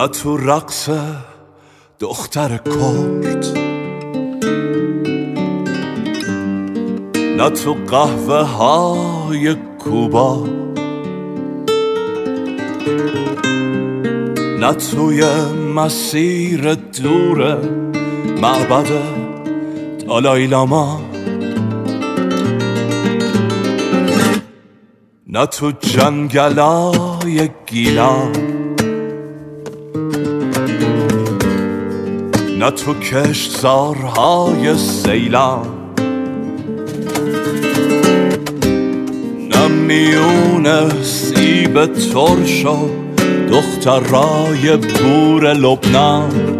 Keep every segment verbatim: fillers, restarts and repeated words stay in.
نه تو رقص دختر کرد، نه تو قهوه های کوبا، نه توی مسیر دور معبد دالای لاما، نه تو جنگلای گیلان، نه تو کشتزارهای سیلان، نه میون سیب ترش و دخترای بور لبنان،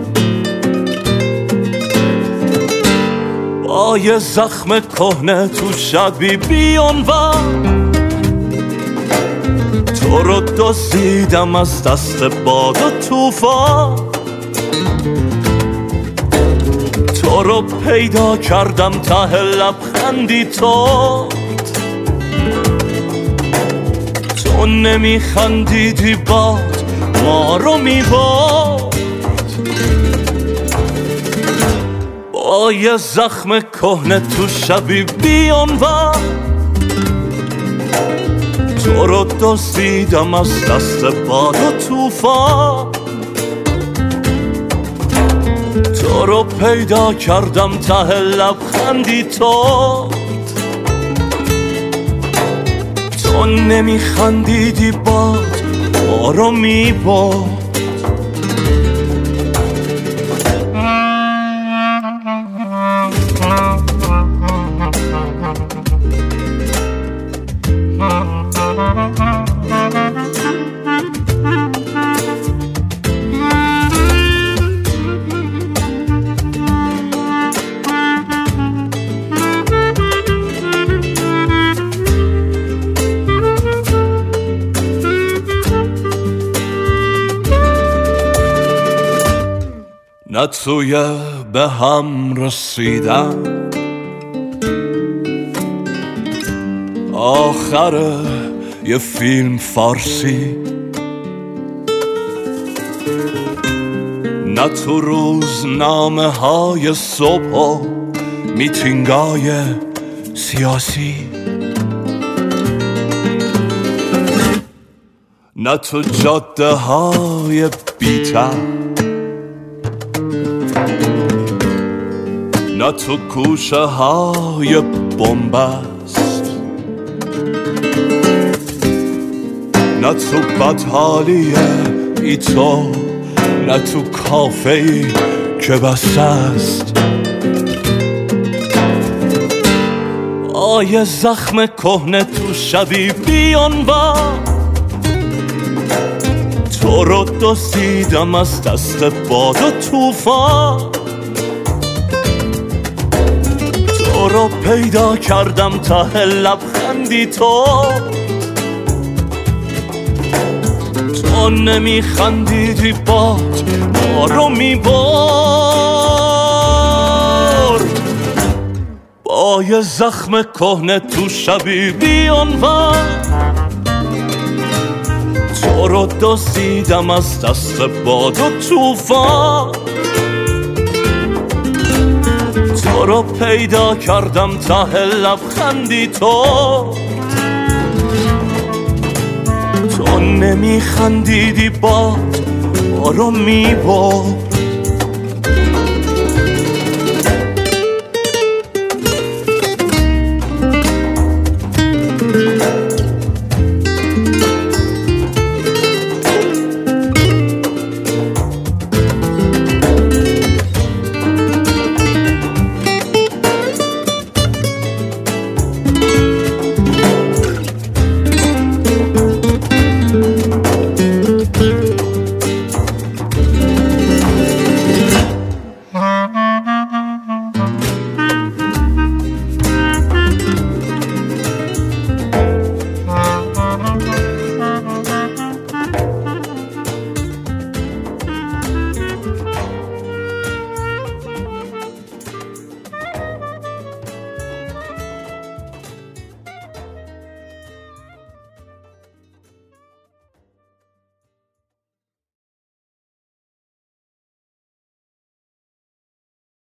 با یه زخم کهنه تو شبی بیانوان، تو رو دزدیدم از دست باد و توفان، تو رو پیدا کردم ته لبخندی تو، تو نمیخندیدی باد ما رو میبرد، با یه زخم کهنه تو شبی بیانوان، تو رو دزدیدم از دست باد و توفان، تو رو پیدا کردم ته لبخندی تو، تو نمیخندیدی باد ما رو میبرد. نه توی به هم رسیدن آخر یه فیلم فارسی، نه تو روزنامه های صبح و میتینگای سیاسی، نه تو جاده های بی‌تر، نه تو کوشه های بنبست، نه تو بدحالی ای تو، نه تو کافه‌ای که بسته است، آیه زخم کهنه تو شبی بیانوان، تو رو دزدیدم از دست باد و توفان، تو رو پیدا کردم ته لبخندی تو، تو نمیخندیدی باد ما رو میبرد، با یه زخم کهنه تو شبی بیانوان، تو رو دزدیدم از دست باد و توفان، تو رو پیدا کردم ته لبخندی تو، تو نمیخندیدی باد ما رو میبرد.